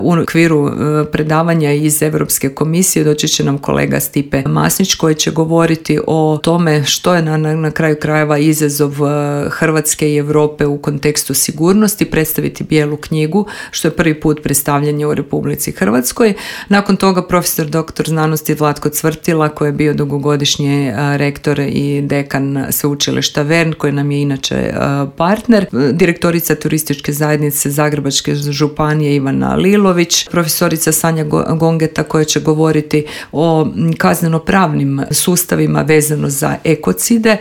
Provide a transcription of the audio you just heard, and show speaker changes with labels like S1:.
S1: U okviru predavanja iz Europske komisije doći će nam kolega Stipe Masnić koji će govoriti o tome što je na kraju krajeva izazov Hrvatske i Europe u kontekstu sigurnosti, predstaviti bijelu knjigu, što je prvi put predstavljanje u Republici Hrvatskoj. Nakon toga profesor doktor znanosti Vlatko Cvrtila koji je bio dugogodišnji rektor i dekan sveučilišta Vern koji nam je inače partner, direktorica turističke zajednice Zagrebačke županije Ivana Lilović, profesorica Sanja Gongeta koja će govoriti o kazneno-pravnim sustavima vezano za ekocide